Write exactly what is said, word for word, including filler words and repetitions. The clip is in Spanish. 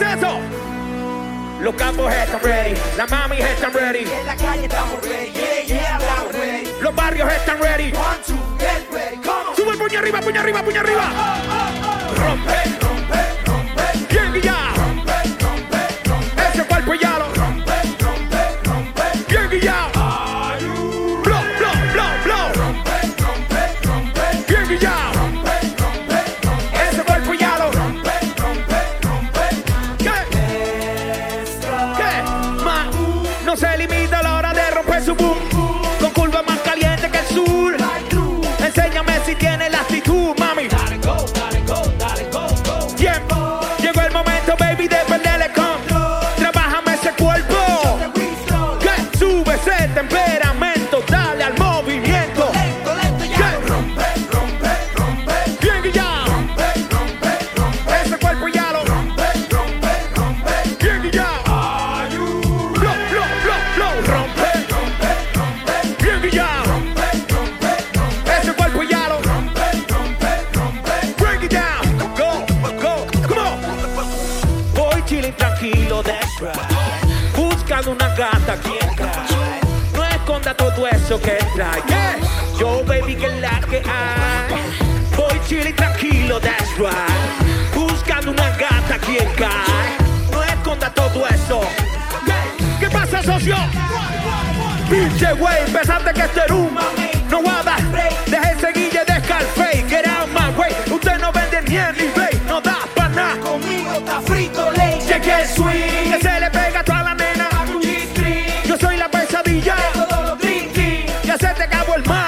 dice eso? Los campos están ready, las mamis están ready. En la calle estamos ready, yeah, yeah, estamos ready. Los barrios están ready. One, two, get ready, come on. Sube el puño arriba, puño arriba, puño arriba. Oh, oh, oh. Rompe, rompe, rompe. Bien guillado. Rompe, rompe, rompe. Ese cuerpo ya lo Rompe, rompe, rompe. bien guillado. Are you Blow, blow, blow, blow. rompe, rompe, rompe. Bien guillado. Rompe, rompe, rompe. Ese cuerpo ya lo Rompe, rompe, rompe. ¿Qué? ¿Qué? Ma, no se limita a la hora de romper su boom. Con curva más caliente que el sur. Enséñame si tiene la actitud, mami. Dale, go, dale, go, dale, go, go. Tiempo. Llegó el momento, baby, de perderle con. Trabájame ese cuerpo. Que sube ese temperamento. Dale al movimiento. Lento, lento, ya. Rompe, rompe, rompe. Bien guillado. Rompe, rompe, rompe. Ese cuerpo ya lo Rompe, rompe, rompe. bien guillado. Are you Blow, blow, blow, blow. Rompe. rompe, rompe. Bien guillado. Rompe, rompe, rompe. Ese cuerpo ya lo Rompe, rompe, rompe. break it down. Go, go, come on. Voy chilling tranquilo, that's right. Buscando una gata quien trae. No esconda todo eso que trae. Yeah. Yo, baby, que es la que hay. Voy chilling tranquilo, that's right. Buscando una gata quien cae. No esconda todo eso. ¿Qué, ¿Qué pasa, socio? Pinche güey, pensaste que este era un no va a dar break. Deje ese guille de Scarface. Get out my way. Usted no vende ni en eBay. No da pa' nada. Conmigo está frito, ley. Cheque el swing. Que se le pega a toda la nena. Hago un G-string. Yo soy la pesadilla. Todos los drinking. Ya se te acabó el mar.